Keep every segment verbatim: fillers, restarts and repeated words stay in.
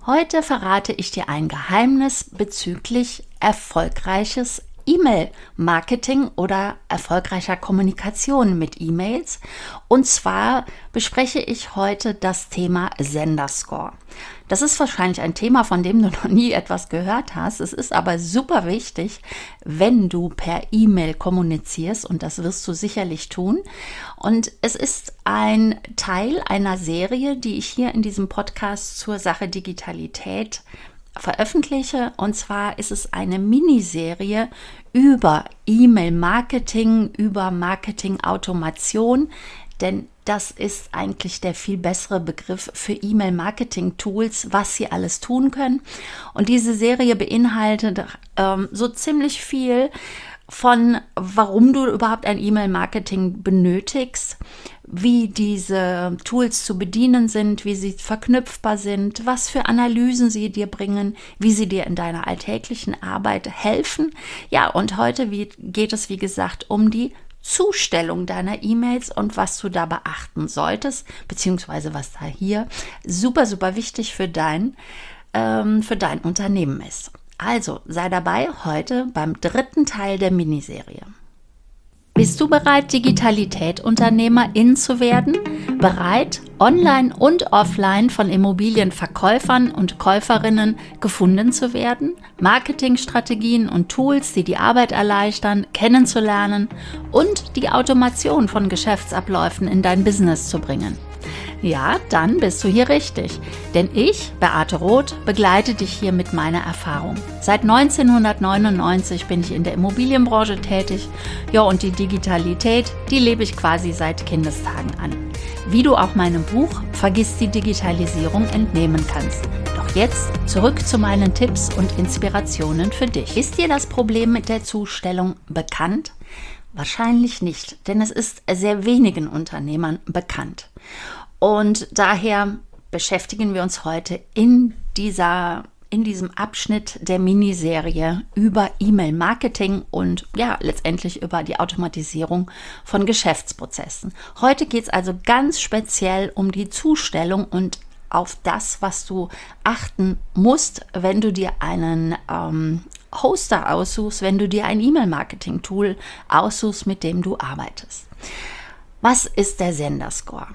Heute verrate ich dir ein Geheimnis bezüglich erfolgreiches E-Mail-Marketing oder erfolgreicher Kommunikation mit E-Mails. Und zwar bespreche ich heute das Thema Senderscore. Das ist wahrscheinlich ein Thema, von dem du noch nie etwas gehört hast. Es ist aber super wichtig, wenn du per E-Mail kommunizierst, und das wirst du sicherlich tun. Und es ist ein Teil einer Serie, die ich hier in diesem Podcast zur Sache Digitalität veröffentliche, und zwar ist es eine Miniserie über E-Mail-Marketing, über Marketing-Automation, denn das ist eigentlich der viel bessere Begriff für E-Mail-Marketing-Tools, was sie alles tun können. Und diese Serie beinhaltet ähm, so ziemlich viel von, warum du überhaupt ein E-Mail-Marketing benötigst, wie diese Tools zu bedienen sind, wie sie verknüpfbar sind, was für Analysen sie dir bringen, wie sie dir in deiner alltäglichen Arbeit helfen. Ja, und heute wie, geht es, wie gesagt, um die Zustellung deiner E-Mails und was du da beachten solltest, beziehungsweise was da hier super, super wichtig für dein, ähm, für dein Unternehmen ist. Also sei dabei heute beim dritten Teil der Miniserie. Bist du bereit, Digitalität-Unternehmerin zu werden? Bereit, online und offline von Immobilienverkäufern und Käuferinnen gefunden zu werden? Marketingstrategien und Tools, die die Arbeit erleichtern, kennenzulernen und die Automation von Geschäftsabläufen in dein Business zu bringen? Ja, dann bist du hier richtig, denn ich, Beate Roth, begleite dich hier mit meiner Erfahrung. Seit neunzehnhundertneunundneunzig bin ich in der Immobilienbranche tätig, ja, und die Digitalität, die lebe ich quasi seit Kindestagen an. Wie du auch meinem Buch Vergiss die Digitalisierung entnehmen kannst. Doch jetzt zurück zu meinen Tipps und Inspirationen für dich. Ist dir das Problem mit der Zustellung bekannt? Wahrscheinlich nicht, denn es ist sehr wenigen Unternehmern bekannt. Und daher beschäftigen wir uns heute in dieser, in diesem Abschnitt der Miniserie über E-Mail-Marketing und ja, letztendlich über die Automatisierung von Geschäftsprozessen. Heute geht es also ganz speziell um die Zustellung und auf das, was du achten musst, wenn du dir einen ähm, Hoster aussuchst, wenn du dir ein E-Mail-Marketing-Tool aussuchst, mit dem du arbeitest. Was ist der Senderscore?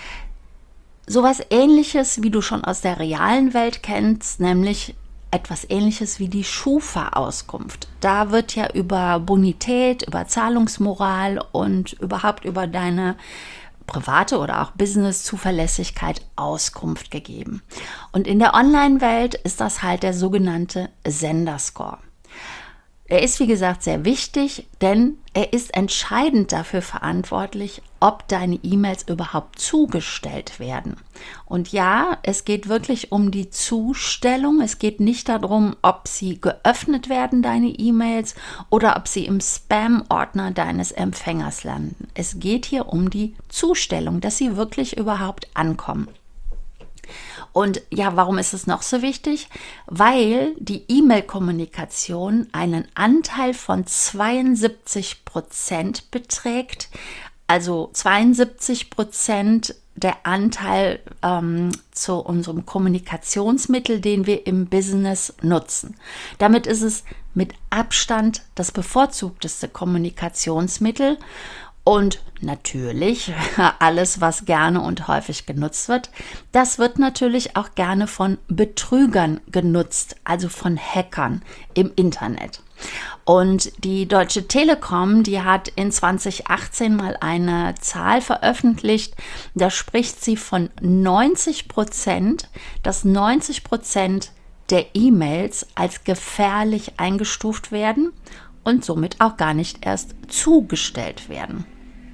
Sowas Ähnliches, wie du schon aus der realen Welt kennst, nämlich etwas Ähnliches wie die Schufa-Auskunft. Da wird ja über Bonität, über Zahlungsmoral und überhaupt über deine private oder auch Business-Zuverlässigkeit Auskunft gegeben. Und in der Online-Welt ist das halt der sogenannte Senderscore. Er ist, wie gesagt, sehr wichtig, denn er ist entscheidend dafür verantwortlich, ob deine E-Mails überhaupt zugestellt werden. Und ja, es geht wirklich um die Zustellung. Es geht nicht darum, ob sie geöffnet werden, deine E-Mails, oder ob sie im Spam-Ordner deines Empfängers landen. Es geht hier um die Zustellung, dass sie wirklich überhaupt ankommen. Und ja, warum ist es noch so wichtig? Weil die E-Mail-Kommunikation einen Anteil von zweiundsiebzig Prozent beträgt, also zweiundsiebzig Prozent der Anteil ähm, zu unserem Kommunikationsmittel, den wir im Business nutzen. Damit ist es mit Abstand das bevorzugteste Kommunikationsmittel. Und natürlich, alles, was gerne und häufig genutzt wird, das wird natürlich auch gerne von Betrügern genutzt, also von Hackern im Internet. Und die Deutsche Telekom, die hat in zwanzig achtzehn mal eine Zahl veröffentlicht, da spricht sie von neunzig Prozent, dass neunzig Prozent der E-Mails als gefährlich eingestuft werden und somit auch gar nicht erst zugestellt werden.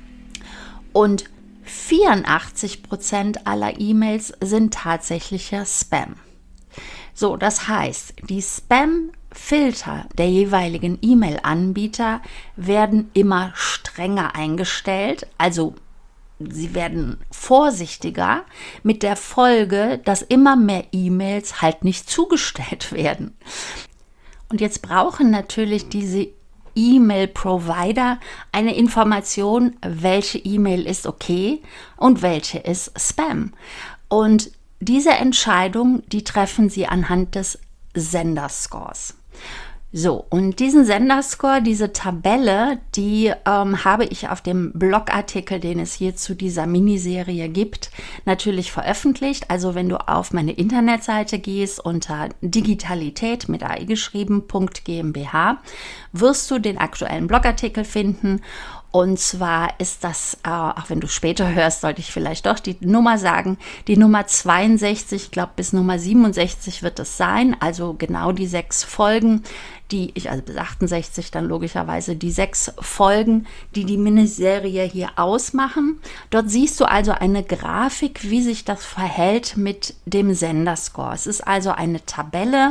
Und vierundachtzig Prozent aller E-Mails sind tatsächlicher Spam. So, das heißt, die Spam-Filter der jeweiligen E-Mail-Anbieter werden immer strenger eingestellt, also sie werden vorsichtiger, mit der Folge, dass immer mehr E-Mails halt nicht zugestellt werden. Und jetzt brauchen natürlich diese E-Mail-Provider eine Information, welche E-Mail ist okay und welche ist Spam. Und diese Entscheidung, die treffen Sie anhand des Senderscores. So, und diesen Senderscore, diese Tabelle, die ähm, habe ich auf dem Blogartikel, den es hier zu dieser Miniserie gibt, natürlich veröffentlicht. Also wenn du auf meine Internetseite gehst unter Digitalität mit A I geschrieben, .gmbh, wirst du den aktuellen Blogartikel finden. Und zwar ist das, äh, auch wenn du später hörst, sollte ich vielleicht doch die Nummer sagen, die Nummer zweiundsechzig, ich glaube bis Nummer siebenundsechzig wird es sein, also genau die sechs Folgen, die ich, also bis achtundsechzig dann logischerweise die sechs Folgen, die die Miniserie hier ausmachen. Dort siehst du also eine Grafik, wie sich das verhält mit dem Senderscore. Es ist also eine Tabelle,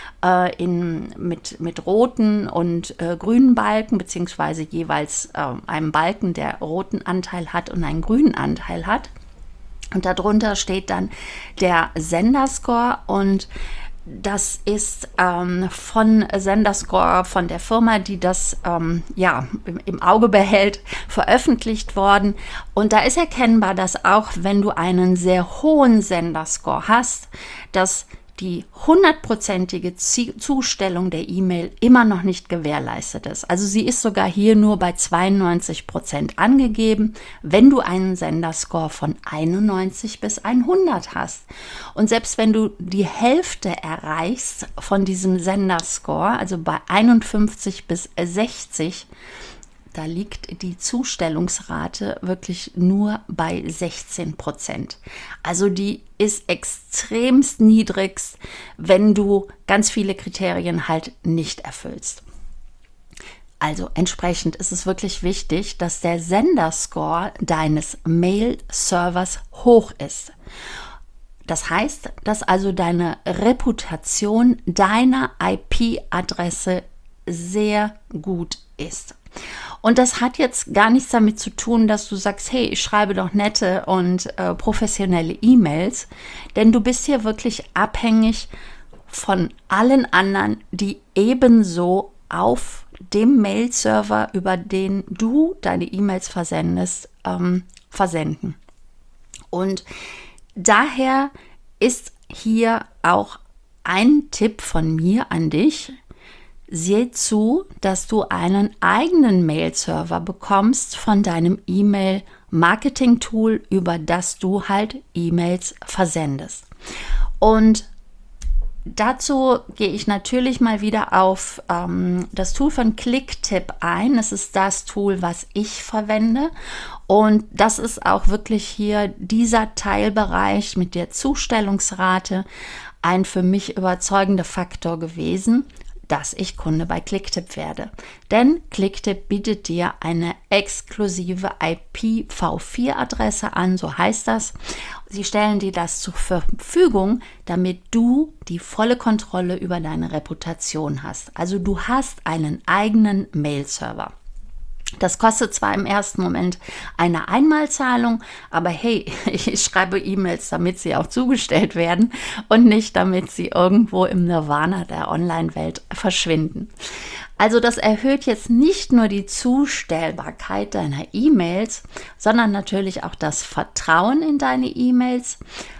In, mit, mit roten und äh, grünen Balken, beziehungsweise jeweils äh, einem Balken, der roten Anteil hat und einen grünen Anteil hat. Und darunter steht dann der Senderscore, und das ist ähm, von Senderscore, von der Firma, die das ähm, ja, im, im Auge behält, veröffentlicht worden. Und da ist erkennbar, dass auch wenn du einen sehr hohen Senderscore hast, dass die hundertprozentige Zustellung der E-Mail immer noch nicht gewährleistet ist. Also sie ist sogar hier nur bei zweiundneunzig Prozent angegeben, wenn du einen Senderscore von einundneunzig bis hundert hast. Und selbst wenn du die Hälfte erreichst von diesem Senderscore, also bei einundfünfzig bis sechzig, da liegt die Zustellungsrate wirklich nur bei sechzehn Prozent. Also die ist extremst niedrigst, wenn du ganz viele Kriterien halt nicht erfüllst. Also entsprechend ist es wirklich wichtig, dass der Senderscore deines Mail-Servers hoch ist. Das heißt, dass also deine Reputation deiner I P-Adresse sehr gut ist. Und das hat jetzt gar nichts damit zu tun, dass du sagst, hey, ich schreibe doch nette und äh, professionelle E-Mails, denn du bist hier wirklich abhängig von allen anderen, die ebenso auf dem Mail-Server, über den du deine E-Mails versendest, ähm, versenden. Und daher ist hier auch ein Tipp von mir an dich: Sieh zu, dass du einen eigenen Mail-Server bekommst von deinem E-Mail-Marketing-Tool, über das du halt E-Mails versendest. Und dazu gehe ich natürlich mal wieder auf ähm, das Tool von Clicktip ein. Das ist das Tool, was ich verwende. Und das ist auch wirklich hier dieser Teilbereich mit der Zustellungsrate ein für mich überzeugender Faktor gewesen, dass ich Kunde bei Clicktip werde. Denn Clicktip bietet dir eine exklusive I P v vier Adresse an, so heißt das. Sie stellen dir das zur Verfügung, damit du die volle Kontrolle über deine Reputation hast. Also du hast einen eigenen Mail-Server. Das kostet zwar im ersten Moment eine Einmalzahlung, aber hey, ich schreibe E-Mails, damit sie auch zugestellt werden und nicht, damit sie irgendwo im Nirvana der Online-Welt verschwinden. Also das erhöht jetzt nicht nur die Zustellbarkeit deiner E-Mails, sondern natürlich auch das Vertrauen in deine E-Mails,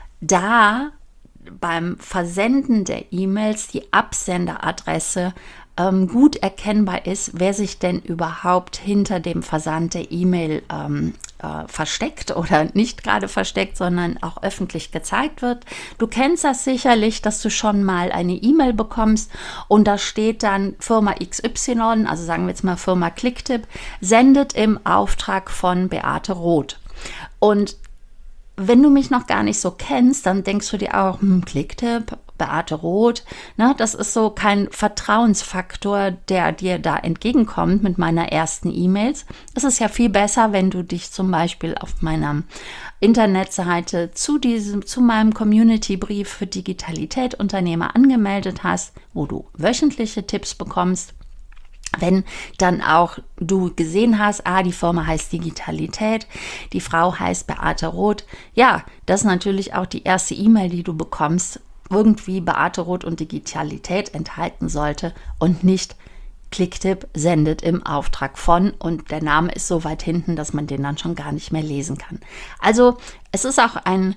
da beim Versenden der E-Mails die Absenderadresse ähm, gut erkennbar ist, wer sich denn überhaupt hinter dem Versand der E-Mail ähm, äh, versteckt oder nicht gerade versteckt, sondern auch öffentlich gezeigt wird. Du kennst das sicherlich, dass du schon mal eine E-Mail bekommst und da steht dann Firma X Y, also sagen wir jetzt mal Firma Clicktip, sendet im Auftrag von Beate Roth. Und wenn du mich noch gar nicht so kennst, dann denkst du dir auch, hm, Clicktip, Beate Roth, ne, das ist so kein Vertrauensfaktor, der dir da entgegenkommt mit meiner ersten E-Mails. Es ist ja viel besser, wenn du dich zum Beispiel auf meiner Internetseite zu diesem, zu meinem Community-Brief für Digitalität Unternehmer angemeldet hast, wo du wöchentliche Tipps bekommst. Wenn dann auch du gesehen hast, ah, die Firma heißt Digitalität, die Frau heißt Beate Roth, ja, das ist natürlich auch die erste E-Mail, die du bekommst, irgendwie Beate Roth und Digitalität enthalten sollte und nicht Clicktip sendet im Auftrag von und der Name ist so weit hinten, dass man den dann schon gar nicht mehr lesen kann. Also es ist auch ein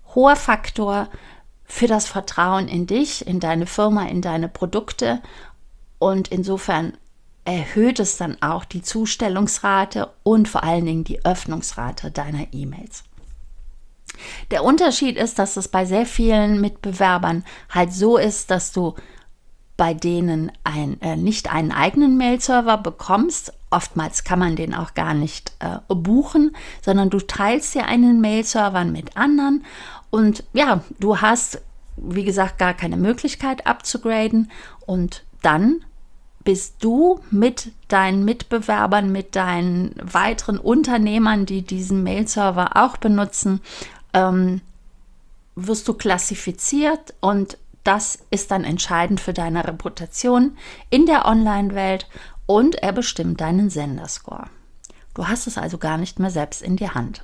hoher Faktor für das Vertrauen in dich, in deine Firma, in deine Produkte. Und insofern erhöht es dann auch die Zustellungsrate und vor allen Dingen die Öffnungsrate deiner E-Mails. Der Unterschied ist, dass es bei sehr vielen Mitbewerbern halt so ist, dass du bei denen ein, äh, nicht einen eigenen Mail-Server bekommst. Oftmals kann man den auch gar nicht äh, buchen, sondern du teilst dir einen Mail-Server mit anderen und ja, du hast, wie gesagt, gar keine Möglichkeit abzugraden und dann bist du mit deinen Mitbewerbern, mit deinen weiteren Unternehmern, die diesen Mail-Server auch benutzen, ähm, wirst du klassifiziert und das ist dann entscheidend für deine Reputation in der Online-Welt und er bestimmt deinen Senderscore. Du hast es also gar nicht mehr selbst in die Hand.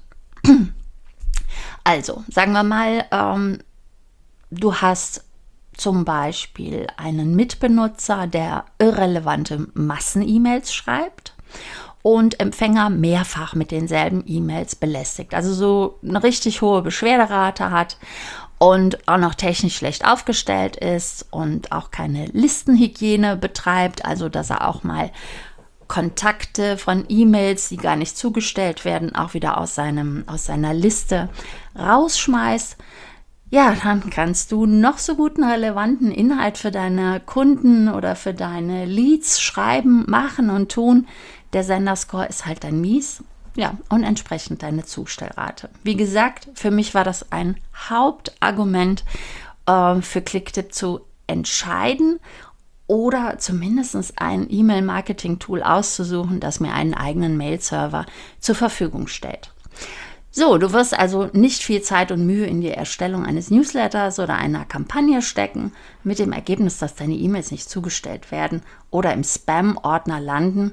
Also, sagen wir mal, ähm, du hast zum Beispiel einen Mitbenutzer, der irrelevante Massen-E-Mails schreibt und Empfänger mehrfach mit denselben E-Mails belästigt. Also so eine richtig hohe Beschwerderate hat und auch noch technisch schlecht aufgestellt ist und auch keine Listenhygiene betreibt, also dass er auch mal Kontakte von E-Mails, die gar nicht zugestellt werden, auch wieder aus, seinem, aus seiner Liste rausschmeißt. Ja, dann kannst du noch so guten relevanten Inhalt für deine Kunden oder für deine Leads schreiben, machen und tun. Der Senderscore ist halt dann mies. Ja, und entsprechend deine Zustellrate. Wie gesagt, für mich war das ein Hauptargument äh, für Clicktip zu entscheiden oder zumindest ein E-Mail-Marketing-Tool auszusuchen, das mir einen eigenen Mail-Server zur Verfügung stellt. So, du wirst also nicht viel Zeit und Mühe in die Erstellung eines Newsletters oder einer Kampagne stecken, mit dem Ergebnis, dass deine E-Mails nicht zugestellt werden oder im Spam-Ordner landen.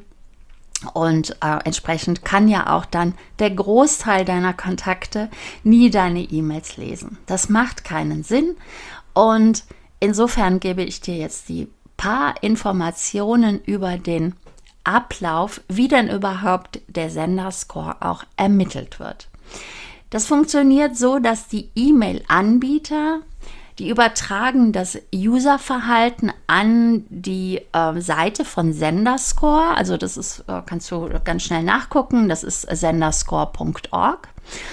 Und äh, entsprechend kann ja auch dann der Großteil deiner Kontakte nie deine E-Mails lesen. Das macht keinen Sinn und insofern gebe ich dir jetzt die paar Informationen über den Ablauf, wie denn überhaupt der Senderscore auch ermittelt wird. Das funktioniert so, dass die E-Mail-Anbieter, die übertragen das Userverhalten an die äh, Seite von Senderscore. Also das ist, äh, kannst du ganz schnell nachgucken, das ist senderscore punkt org.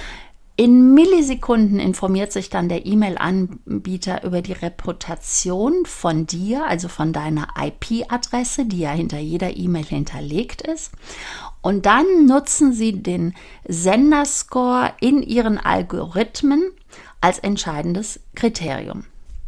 In Millisekunden informiert sich dann der E-Mail-Anbieter über die Reputation von dir, also von deiner I P-Adresse, die ja hinter jeder E-Mail hinterlegt ist. Und dann nutzen sie den Senderscore in ihren Algorithmen als entscheidendes Kriterium.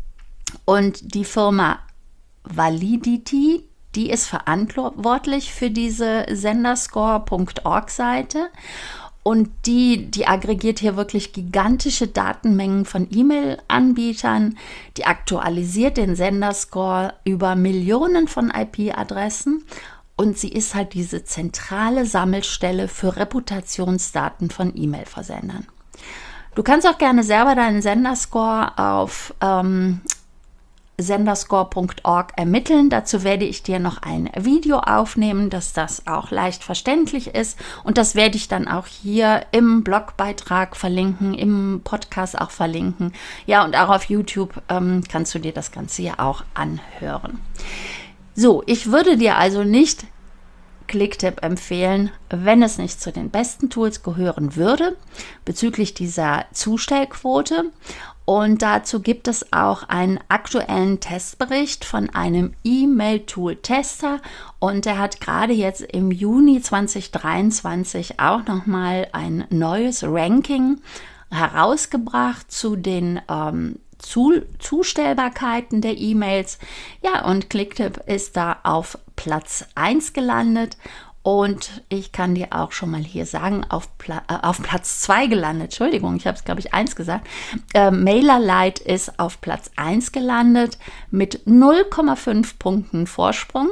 Und die Firma Validity, die ist verantwortlich für diese senderscore punkt org Seite und die, die aggregiert hier wirklich gigantische Datenmengen von E-Mail-Anbietern, die aktualisiert den Senderscore über Millionen von I P-Adressen und sie ist halt diese zentrale Sammelstelle für Reputationsdaten von E-Mail-Versendern. Du kannst auch gerne selber deinen Senderscore auf ähm, senderscore punkt org ermitteln. Dazu werde ich dir noch ein Video aufnehmen, dass das auch leicht verständlich ist. Und das werde ich dann auch hier im Blogbeitrag verlinken, im Podcast auch verlinken. Ja, und auch auf YouTube ähm, kannst du dir das Ganze ja auch anhören. So, ich würde dir also nicht Clicktip empfehlen, wenn es nicht zu den besten Tools gehören würde, bezüglich dieser Zustellquote. Und dazu gibt es auch einen aktuellen Testbericht von einem E-Mail-Tool-Tester und der hat gerade jetzt im Juni zwanzig dreiundzwanzig auch nochmal ein neues Ranking herausgebracht zu den ähm, Zu- Zustellbarkeiten der E-Mails. Ja, und Clicktip ist da auf Platz eins gelandet und ich kann dir auch schon mal hier sagen, auf, Pla- äh, auf Platz zwei gelandet. Entschuldigung, ich habe es, glaube ich, eins gesagt. Äh, MailerLite ist auf Platz eins gelandet mit null Komma fünf Punkten Vorsprung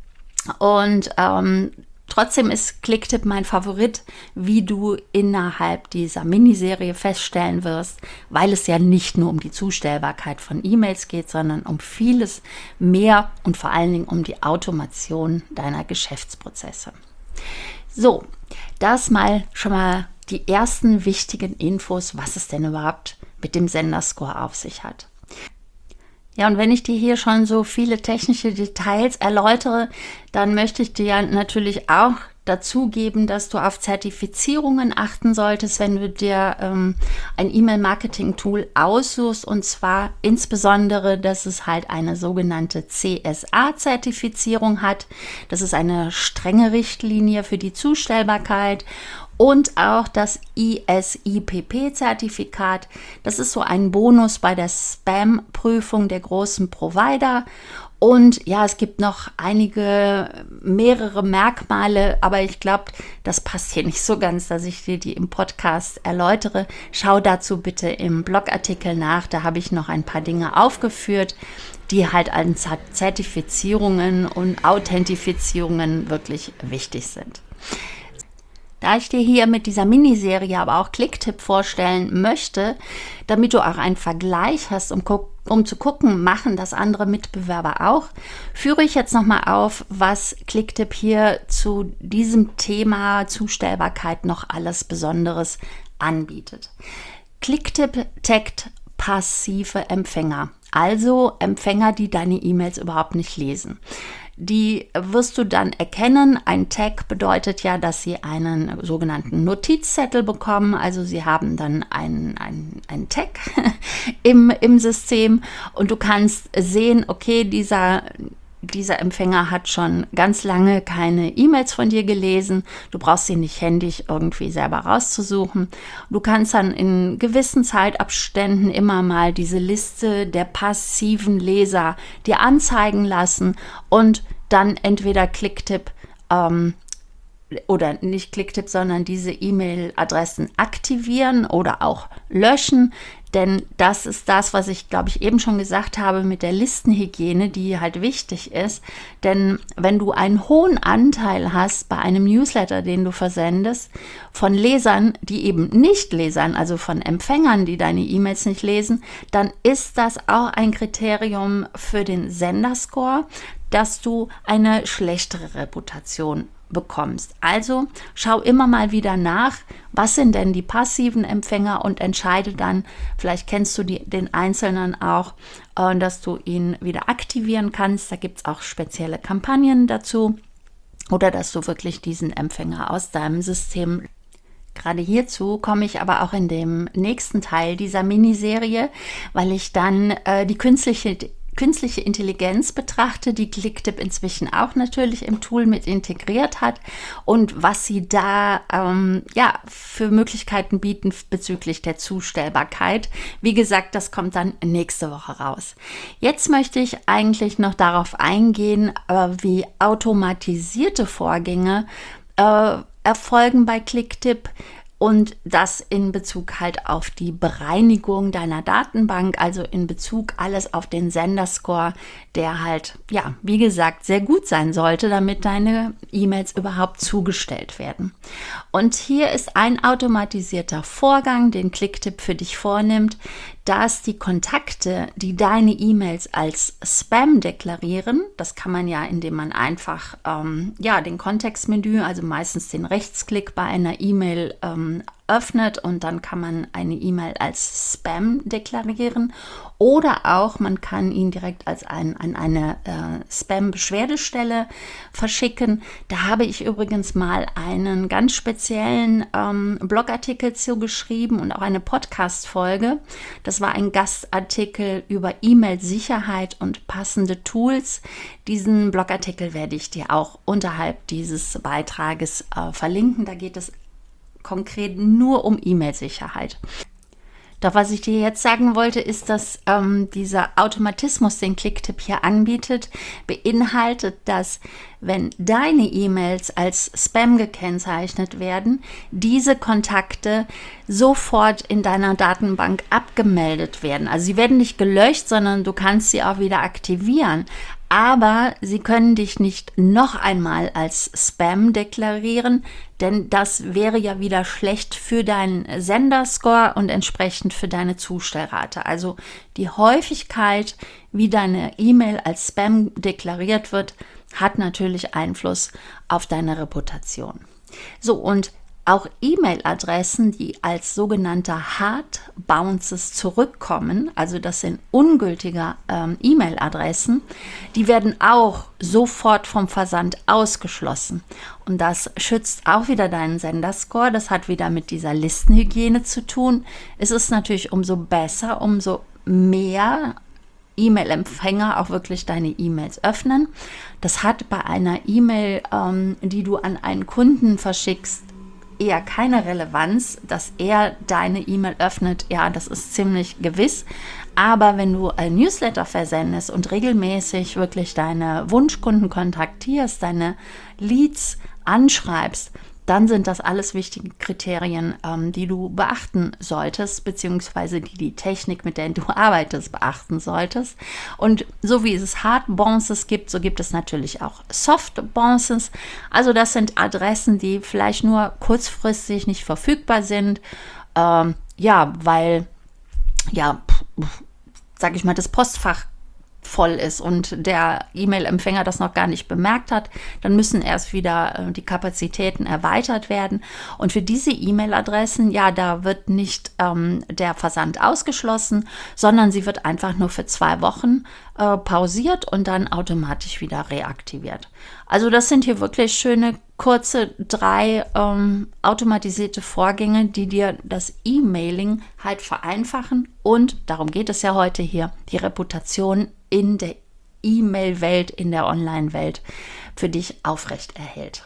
und ähm, trotzdem ist Clicktip mein Favorit, wie du innerhalb dieser Miniserie feststellen wirst, weil es ja nicht nur um die Zustellbarkeit von E-Mails geht, sondern um vieles mehr und vor allen Dingen um die Automation deiner Geschäftsprozesse. So, das mal schon mal die ersten wichtigen Infos, was es denn überhaupt mit dem Senderscore auf sich hat. Ja, und wenn ich dir hier schon so viele technische Details erläutere, dann möchte ich dir natürlich auch dazu geben, dass du auf Zertifizierungen achten solltest, wenn du dir ähm, ein E-Mail-Marketing-Tool aussuchst, und zwar insbesondere, dass es halt eine sogenannte C S A-Zertifizierung hat. Das ist eine strenge Richtlinie für die Zustellbarkeit. Und auch das I S I P P-Zertifikat. Das ist so ein Bonus bei der Spam-Prüfung der großen Provider. Und ja, es gibt noch einige, mehrere Merkmale, aber ich glaube, das passt hier nicht so ganz, dass ich dir die im Podcast erläutere. Schau dazu bitte im Blogartikel nach, da habe ich noch ein paar Dinge aufgeführt, die halt an Zertifizierungen und Authentifizierungen wirklich wichtig sind. Da ich dir hier mit dieser Miniserie aber auch Clicktip vorstellen möchte, damit du auch einen Vergleich hast, um, um zu gucken, machen das andere Mitbewerber auch, führe ich jetzt nochmal auf, was Clicktip hier zu diesem Thema Zustellbarkeit noch alles Besonderes anbietet. Clicktip taggt passive Empfänger, also Empfänger, die deine E-Mails überhaupt nicht lesen. Die wirst du dann erkennen. Ein Tag bedeutet ja, dass sie einen sogenannten Notizzettel bekommen. Also sie haben dann einen, einen, einen Tag im, im System und du kannst sehen, okay, dieser, dieser Empfänger hat schon ganz lange keine E-Mails von dir gelesen. Du brauchst sie nicht händisch irgendwie selber rauszusuchen. Du kannst dann in gewissen Zeitabständen immer mal diese Liste der passiven Leser dir anzeigen lassen und dann entweder Clicktip ähm, oder nicht Clicktip, sondern diese E-Mail-Adressen aktivieren oder auch löschen. Denn das ist das, was ich, glaube ich, eben schon gesagt habe mit der Listenhygiene, die halt wichtig ist. Denn wenn du einen hohen Anteil hast bei einem Newsletter, den du versendest, von Lesern, die eben nicht lesern, also von Empfängern, die deine E-Mails nicht lesen, dann ist das auch ein Kriterium für den Senderscore, dass du eine schlechtere Reputation bekommst. Also schau immer mal wieder nach, was sind denn die passiven Empfänger und entscheide dann, vielleicht kennst du die, den Einzelnen auch, äh, dass du ihn wieder aktivieren kannst. Da gibt es auch spezielle Kampagnen dazu oder dass du wirklich diesen Empfänger aus deinem System. Gerade hierzu komme ich aber auch in dem nächsten Teil dieser Miniserie, weil ich dann äh, die künstliche Künstliche Intelligenz betrachte, die Clicktip inzwischen auch natürlich im Tool mit integriert hat und was sie da ähm, ja, für Möglichkeiten bieten bezüglich der Zustellbarkeit. Wie gesagt, das kommt dann nächste Woche raus. Jetzt möchte ich eigentlich noch darauf eingehen, äh, wie automatisierte Vorgänge äh, erfolgen bei Clicktip. Und das in Bezug halt auf die Bereinigung deiner Datenbank, also in Bezug alles auf den Senderscore, der halt, ja, wie gesagt, sehr gut sein sollte, damit deine E-Mails überhaupt zugestellt werden. Und hier ist ein automatisierter Vorgang, den Clicktip für dich vornimmt, dass die Kontakte, die deine E-Mails als Spam deklarieren, das kann man ja, indem man einfach ähm, ja, den Kontextmenü, also meistens den Rechtsklick bei einer E-Mail ähm, öffnet und dann kann man eine E-Mail als Spam deklarieren oder auch man kann ihn direkt als ein, an eine äh, Spam-Beschwerdestelle verschicken. Da habe ich übrigens mal einen ganz speziellen ähm, Blogartikel zu geschrieben und auch eine Podcast-Folge. Das war ein Gastartikel über E-Mail-Sicherheit und passende Tools. Diesen Blogartikel werde ich dir auch unterhalb dieses Beitrages äh, verlinken. Da geht es konkret nur um E-Mail-Sicherheit. Doch was ich dir jetzt sagen wollte, ist, dass ähm, dieser Automatismus, den Clicktip hier anbietet, beinhaltet, dass wenn deine E-Mails als Spam gekennzeichnet werden, diese Kontakte sofort in deiner Datenbank abgemeldet werden. Also sie werden nicht gelöscht, sondern du kannst sie auch wieder aktivieren. Aber sie können dich nicht noch einmal als Spam deklarieren, denn das wäre ja wieder schlecht für deinen Senderscore und entsprechend für deine Zustellrate. Also die Häufigkeit, wie deine E-Mail als Spam deklariert wird, hat natürlich Einfluss auf deine Reputation. So, und auch E-Mail-Adressen, die als sogenannte Hard Bounces zurückkommen, also das sind ungültige ähm, E-Mail-Adressen, die werden auch sofort vom Versand ausgeschlossen. Und das schützt auch wieder deinen Senderscore. Das hat wieder mit dieser Listenhygiene zu tun. Es ist natürlich umso besser, umso mehr E-Mail-Empfänger auch wirklich deine E-Mails öffnen. Das hat bei einer E-Mail, ähm, die du an einen Kunden verschickst, eher keine Relevanz, dass er deine E-Mail öffnet. Ja, das ist ziemlich gewiss. Aber wenn du ein Newsletter versendest und regelmäßig wirklich deine Wunschkunden kontaktierst, deine Leads anschreibst, dann sind das alles wichtige Kriterien, ähm, die du beachten solltest, beziehungsweise die die Technik, mit der du arbeitest, beachten solltest. Und so wie es Hard Bounces gibt, so gibt es natürlich auch Soft Bounces. Also das sind Adressen, die vielleicht nur kurzfristig nicht verfügbar sind, ähm, ja, weil, ja, sag ich mal, das Postfach voll ist und der E-Mail-Empfänger das noch gar nicht bemerkt hat, dann müssen erst wieder äh, die Kapazitäten erweitert werden. Und für diese E-Mail-Adressen, ja, da wird nicht ähm, der Versand ausgeschlossen, sondern sie wird einfach nur für zwei Wochen äh, pausiert und dann automatisch wieder reaktiviert. Also das sind hier wirklich schöne, kurze, drei ähm, automatisierte Vorgänge, die dir das E-Mailing halt vereinfachen und, darum geht es ja heute hier, die Reputation in der E-Mail-Welt, in der Online-Welt für dich aufrecht erhält.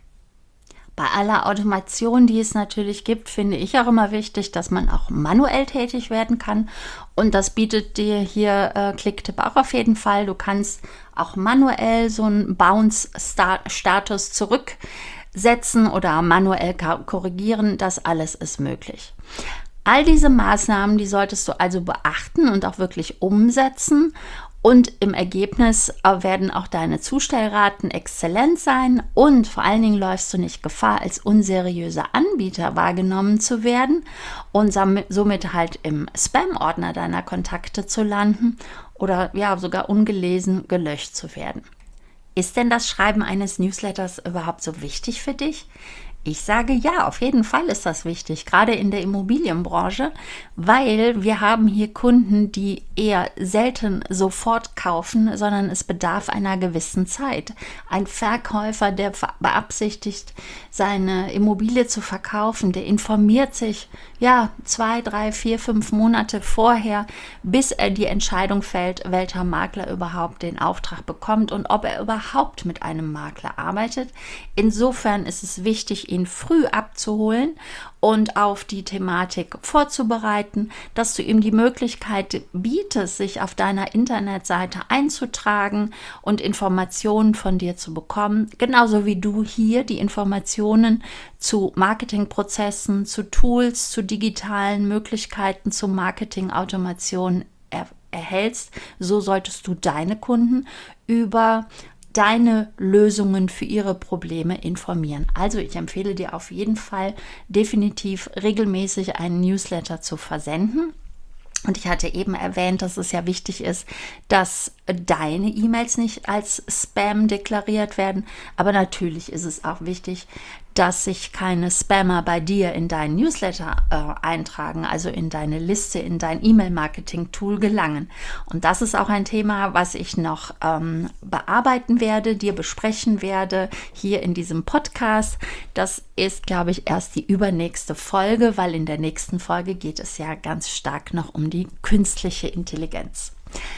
Bei aller Automation, die es natürlich gibt, finde ich auch immer wichtig, dass man auch manuell tätig werden kann. Und das bietet dir hier äh, Clicktip auch auf jeden Fall. Du kannst auch manuell so einen Bounce-Status zurücksetzen oder manuell korrigieren. Das alles ist möglich. All diese Maßnahmen, die solltest du also beachten und auch wirklich umsetzen. Und im Ergebnis werden auch deine Zustellraten exzellent sein und vor allen Dingen läufst du nicht Gefahr, als unseriöser Anbieter wahrgenommen zu werden und somit halt im Spam-Ordner deiner Kontakte zu landen oder ja sogar ungelesen gelöscht zu werden. Ist denn das Schreiben eines Newsletters überhaupt so wichtig für dich? Ich sage ja, auf jeden Fall ist das wichtig, gerade in der Immobilienbranche, weil wir haben hier Kunden, die eher selten sofort kaufen, sondern es bedarf einer gewissen Zeit. Ein Verkäufer, der beabsichtigt, seine Immobilie zu verkaufen, der informiert sich ja zwei, drei, vier, fünf Monate vorher, bis er die Entscheidung fällt, welcher Makler überhaupt den Auftrag bekommt und ob er überhaupt mit einem Makler arbeitet. Insofern ist es wichtig, ihn früh abzuholen und auf die Thematik vorzubereiten, dass du ihm die Möglichkeit bietest, sich auf deiner Internetseite einzutragen und Informationen von dir zu bekommen, genauso wie du hier die Informationen zu Marketingprozessen, zu Tools, zu digitalen Möglichkeiten, zu Marketingautomation er- erhältst. So solltest du deine Kunden über deine Lösungen für ihre Probleme informieren. Also ich empfehle dir auf jeden Fall definitiv regelmäßig einen Newsletter zu versenden. Und ich hatte eben erwähnt, dass es ja wichtig ist, dass deine E-Mails nicht als Spam deklariert werden. Aber natürlich ist es auch wichtig, dass sich keine Spammer bei dir in deinen Newsletter äh, eintragen, also in deine Liste, in dein E-Mail-Marketing-Tool gelangen. Und das ist auch ein Thema, was ich noch ähm, bearbeiten werde, dir besprechen werde, hier in diesem Podcast. Das ist, glaube ich, erst die übernächste Folge, weil in der nächsten Folge geht es ja ganz stark noch um die künstliche Intelligenz.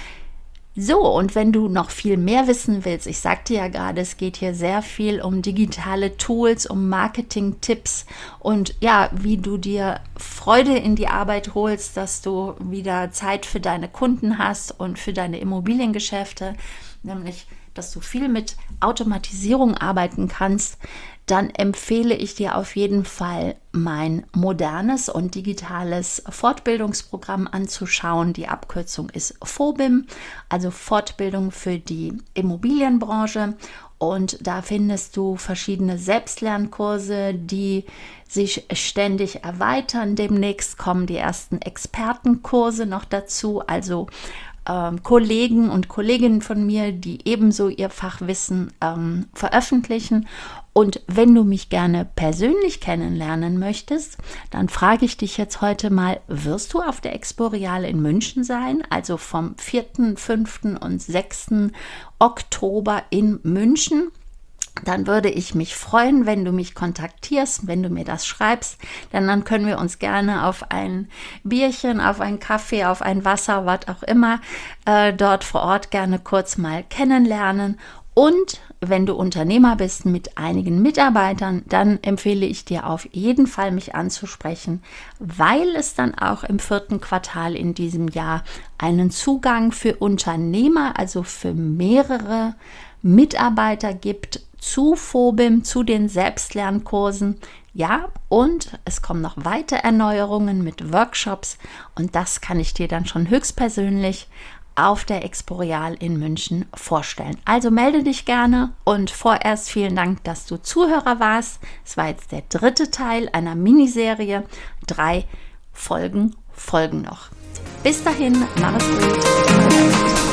So, und wenn du noch viel mehr wissen willst, ich sagte ja gerade, es geht hier sehr viel um digitale Tools, um Marketing-Tipps und ja, wie du dir Freude in die Arbeit holst, dass du wieder Zeit für deine Kunden hast und für deine Immobiliengeschäfte, nämlich, dass du viel mit Automatisierung arbeiten kannst, dann empfehle ich dir auf jeden Fall mein modernes und digitales Fortbildungsprogramm anzuschauen. Die Abkürzung ist F O B I M, also Fortbildung für die Immobilienbranche. Und da findest du verschiedene Selbstlernkurse, die sich ständig erweitern. Demnächst kommen die ersten Expertenkurse noch dazu, also ähm, Kollegen und Kolleginnen von mir, die ebenso ihr Fachwissen ähm, veröffentlichen. Und wenn du mich gerne persönlich kennenlernen möchtest, dann frage ich dich jetzt heute mal, wirst du auf der Expo-Real in München sein? Also vom vierten, fünften und sechsten Oktober in München. Dann würde ich mich freuen, wenn du mich kontaktierst, wenn du mir das schreibst, denn dann können wir uns gerne auf ein Bierchen, auf einen Kaffee, auf ein Wasser, was auch immer, äh, dort vor Ort gerne kurz mal kennenlernen. Und wenn du Unternehmer bist mit einigen Mitarbeitern, dann empfehle ich dir auf jeden Fall, mich anzusprechen, weil es dann auch im vierten Quartal in diesem Jahr einen Zugang für Unternehmer, also für mehrere Mitarbeiter gibt zu Phobim, zu den Selbstlernkursen. Ja, und es kommen noch weitere Erneuerungen mit Workshops und das kann ich dir dann schon höchstpersönlich auf der Expo-Real in München vorstellen. Also melde dich gerne und vorerst vielen Dank, dass du Zuhörer warst. Es war jetzt der dritte Teil einer Miniserie. Drei Folgen folgen noch. Bis dahin, mach es gut.